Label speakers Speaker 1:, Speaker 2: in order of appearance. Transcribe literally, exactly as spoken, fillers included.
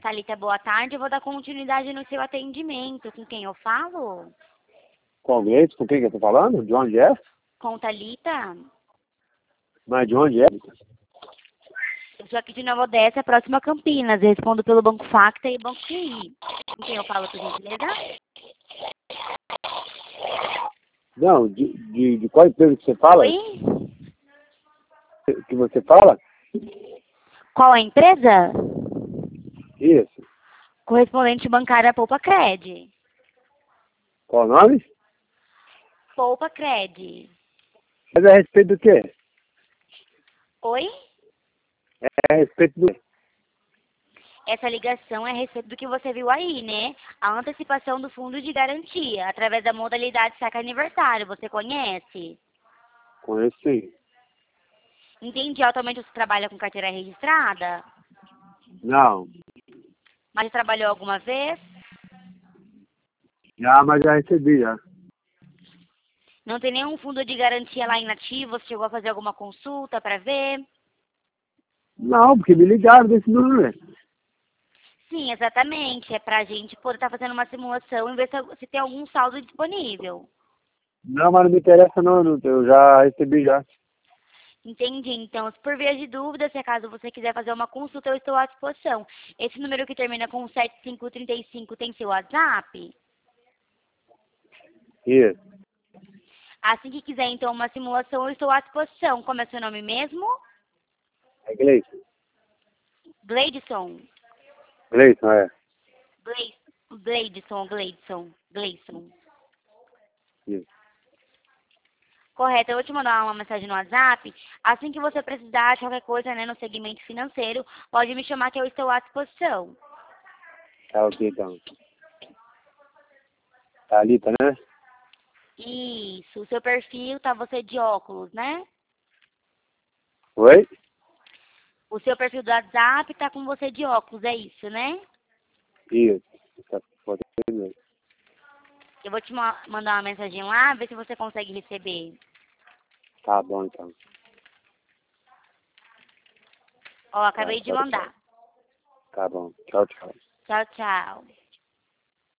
Speaker 1: Thalita, boa tarde. Eu vou dar continuidade no seu atendimento. Com quem eu falo?
Speaker 2: Com Gleice, com quem que eu tô falando? De onde é?
Speaker 1: Com Thalita?
Speaker 2: Mas de onde é?
Speaker 1: Eu sou aqui de Nova Odessa, próxima a Campinas. Eu respondo pelo Banco Facta e Banco Q I. Com quem eu falo, por gentileza?
Speaker 2: Não, de, de, de qual empresa que você fala?
Speaker 1: Oi?
Speaker 2: Que você fala?
Speaker 1: Qual a empresa?
Speaker 2: Isso.
Speaker 1: Correspondente bancária Poupa Cred.
Speaker 2: Qual o nome?
Speaker 1: Poupa Cred.
Speaker 2: Mas é a respeito do quê?
Speaker 1: Oi?
Speaker 2: É a respeito do quê?
Speaker 1: Essa ligação é a respeito do que você viu aí, né? A antecipação do fundo de garantia, através da modalidade saque aniversário. Você conhece?
Speaker 2: Conheço sim.
Speaker 1: Entendi. Atualmente você trabalha com carteira registrada?
Speaker 2: Não.
Speaker 1: Mas já trabalhou alguma vez?
Speaker 2: Já, mas já recebi, já.
Speaker 1: Não tem nenhum fundo de garantia lá inativo? Você chegou a fazer alguma consulta para ver?
Speaker 2: Não, porque me ligaram desse número, né?
Speaker 1: Sim, exatamente. É para a gente poder estar fazendo uma simulação e ver se, se tem algum saldo disponível.
Speaker 2: Não, mas não me interessa não, não, eu já recebi já.
Speaker 1: Entendi. Então, se por via de dúvida, se acaso você quiser fazer uma consulta, eu estou à disposição. Esse número que termina com sete cinco três cinco tem seu WhatsApp?
Speaker 2: Isso.
Speaker 1: Assim que quiser, então, uma simulação, eu estou à disposição. Como é seu nome mesmo?
Speaker 2: É Gleice.
Speaker 1: Gleidson.
Speaker 2: Gleice, é.
Speaker 1: Glei- Gleidson, Gleidson, Gleidson.
Speaker 2: Isso.
Speaker 1: Correto, eu vou te mandar uma mensagem no WhatsApp. Assim que você precisar de qualquer coisa, né, no segmento financeiro, pode me chamar que eu estou à disposição.
Speaker 2: Tá ok, então. Thalita, né?
Speaker 1: Isso, o seu perfil tá você de óculos, né?
Speaker 2: Oi?
Speaker 1: O seu perfil do WhatsApp tá com você de óculos, é isso, né?
Speaker 2: Isso. Tá, pode ser mesmo.
Speaker 1: Eu vou te ma- mandar uma mensagem lá, ver se você consegue receber.
Speaker 2: Tá bom, então.
Speaker 1: Ó,
Speaker 2: Tá,
Speaker 1: acabei de
Speaker 2: tchau, tchau.
Speaker 1: mandar.
Speaker 2: Tá bom. Tchau, tchau.
Speaker 1: Tchau, tchau.